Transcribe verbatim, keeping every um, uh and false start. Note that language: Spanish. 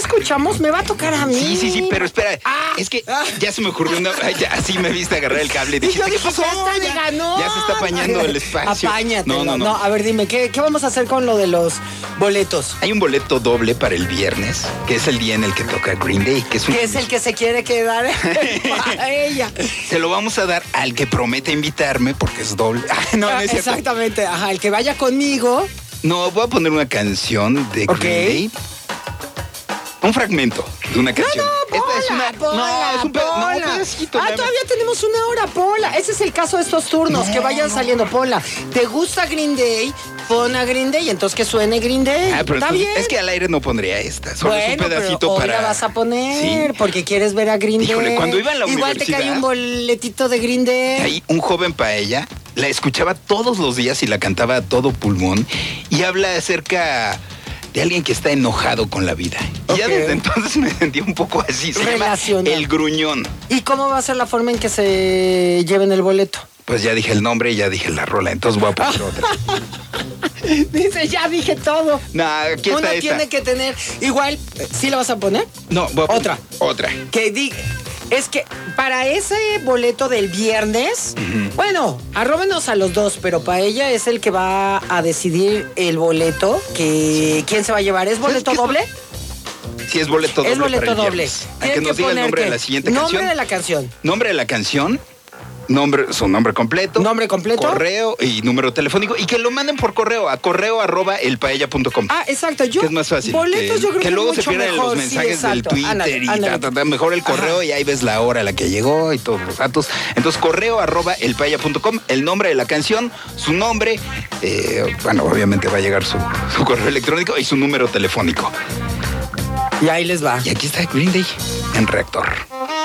escuchamos? Me va a tocar a mí. Sí, sí, sí, pero espera. Ah, es que ah. ya se me ocurrió una... Ay, ya, así me viste agarrar el cable. Y yo Dijiste, ¿qué dije, pasó? ya está, Ya, ganó. ya se está apañando el espacio. Apáñate. No, no, no. A ver, dime, ¿qué, ¿qué vamos a hacer con lo de los boletos? Hay un boleto doble para el viernes, que es el día en el que toca Green Day, que es un... Que es el que se quiere quedar a ella. Se lo vamos a dar al que promete invitarme, porque es doble. Ah, no, no es cierto. Exactamente, ajá, el que vaya conmigo. No, voy a poner una canción de Green Ok. Day. Un fragmento de una canción. No, no, Esta es Pola, una... Pola, no, es un pe- no, Pola. un pedacito. Ah, nada más. todavía tenemos una hora, Pola. Ese es el caso de estos turnos, No, que vayan no. saliendo, Pola. ¿Te gusta Green Day? Pon a Green Day, entonces que suene Green Day. Ah, pero Está entonces, bien. es que al aire no pondría esta. Solo Bueno, es un pedacito pero hoy para... la vas a poner Sí. porque quieres ver a Green Híjole, Day. cuando iba a la Igual te universidad- cae un boletito de Green Day. Hay un joven paella, la escuchaba todos los días y la cantaba a todo pulmón y habla acerca de alguien que está enojado con la vida. Y ya Ok. desde entonces me sentí un poco así. Se llama Relacionado. El Gruñón. ¿Y cómo va a ser la forma en que se lleven el boleto? Pues ya dije el nombre y ya dije la rola, entonces voy a poner otra. Dice, ya dije todo. No, aquí Uno está esta. tiene que tener. Igual, ¿sí la vas a poner? No, voy a poner Otra. Otra. Que diga. Es que para ese boleto del viernes, bueno, arróbenos a los dos, pero para ella es el que va a decidir el boleto, que quién se va a llevar. ¿Es boleto qué? doble? Sí, es boleto doble. Es boleto para el doble. viernes. A Tienen que nos diga el poner nombre qué? de la siguiente Nombre canción. de la canción. Nombre de la canción. Nombre, su nombre completo. Nombre completo. Correo y número telefónico. Y que lo manden por correo a correo arroba elpaella punto com. Ah, exacto. Yo, Que es más fácil. Boletos que, yo creo que, que luego es se mucho pierden mejor. los mensajes Sí, del exacto. Twitter Ándale, y ándale. ta, ta, ta. Mejor el correo Ajá. y ahí ves la hora a la que llegó y todos los datos. Entonces, correo arroba elpaella punto com, el nombre de la canción, su nombre, eh, bueno, obviamente va a llegar su, su correo electrónico y su número telefónico. Y ahí les va. Y aquí está Green Day en Reactor.